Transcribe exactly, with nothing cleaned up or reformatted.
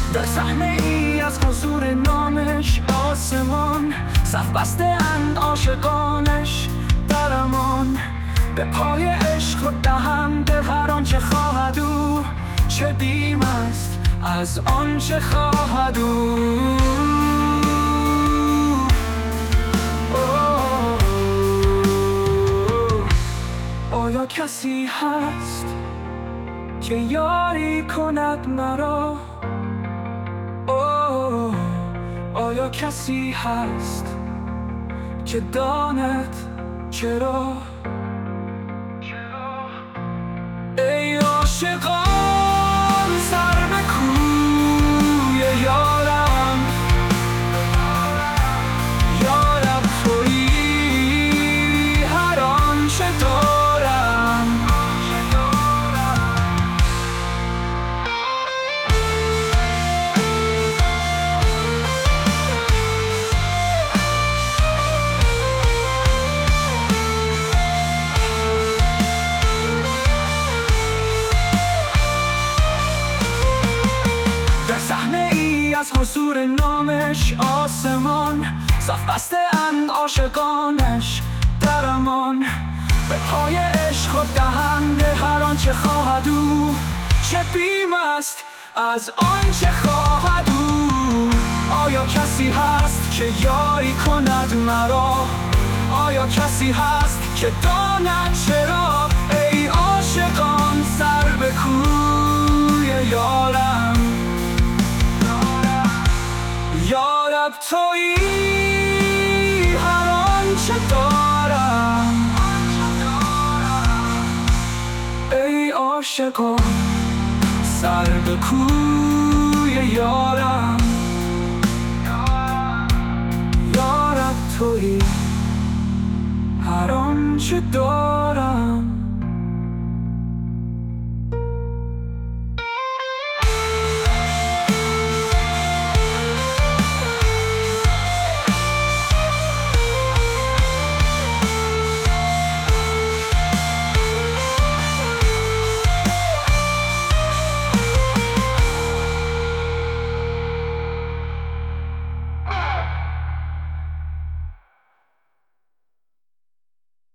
در صحنه ای از حضور نامش آسمان، صف بسته اند عاشقانش در امان. به پای عشق خود دهند هر آنچه خواهد او، چه بیم است از آنچه خواهد او. آیا کسی هست که یاری کند مرا؟ اوه، آیا کسی هست که داند چرا؟ ای عاشقان سر به کوی یارم، یارب تویی هر آنچه دارم. صحنه ای از حضور نامش آسمان، صف بسته اند عاشقانش در امان. به پای عشق خود دهند هر آنچه خواهد او، چه بیم است از آنچه خواهد او. آیا کسی هست که یاری کند مرا؟ آیا کسی هست که داند چرا؟ ای عاشقان سر به کوی یارم، یارب تویی هر آنچه دارم. ای عاشقان سر به کوی یارم، یارب تویی هر آنچه دارم.